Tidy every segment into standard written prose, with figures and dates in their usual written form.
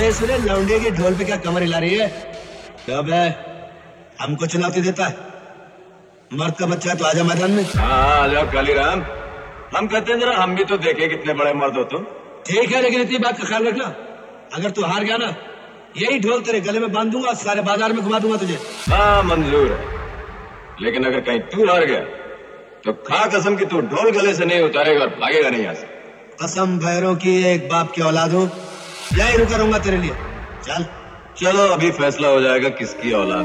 सुने लौंडे की ढोल पे क्या कमर हिला रही है? कब है? हमको चुनौती देता है? मर्द का बच्चा तो आजा मैदान में। हाँ आ जाओ कालीराम, हम कहते हैं जरा हम भी तो देखे कितने बड़े मर्द हो तुम। ठीक है, लेकिन इतनी बात का ख्याल रखना, अगर तू हार गया ना, यही ढोल तेरे गले में बांध दूंगा, सारे बाजार में घुमा दूंगा तुझे। हाँ मंजूर है, लेकिन अगर कहीं तू हार गया तो खा कसम कि तू ढोल गले से नहीं उतारेगा और भागेगा नहीं यहाँ से। कसम भैरों की, एक बाप की औलाद हूँ, यही रुका रहूंगा तेरे लिए। चल चलो अभी फैसला हो जाएगा किसकी औलाद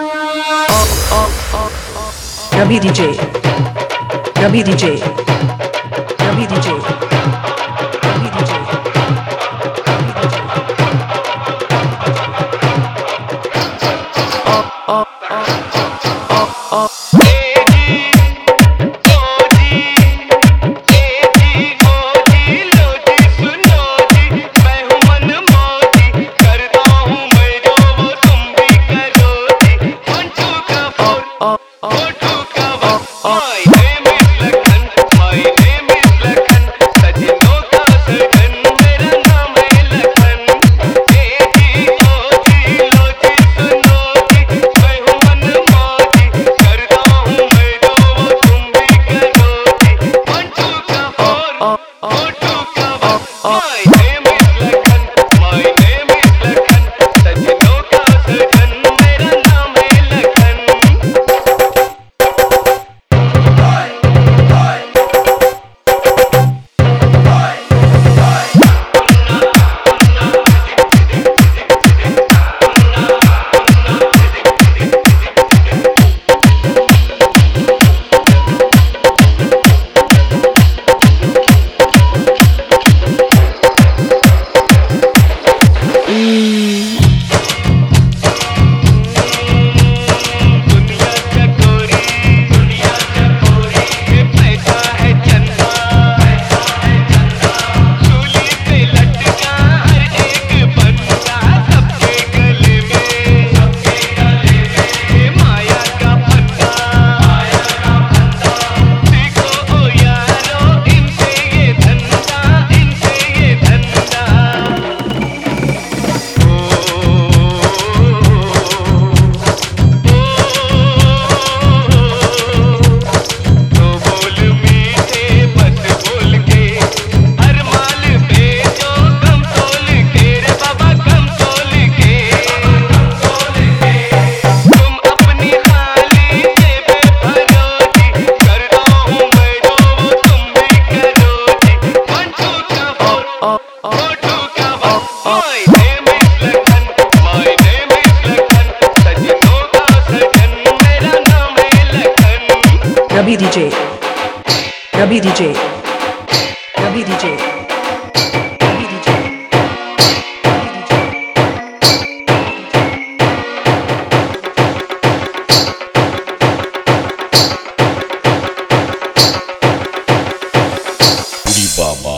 है। Ravi DJ, Ravi DJ, Ravi DJ, Ravi DJ. Ravi DJ, Ravi DJ, Ravi DJ, Ravi DJ. बाबा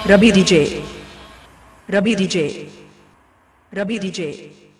Ravi DJ. Ravi DJ. Ravi DJ.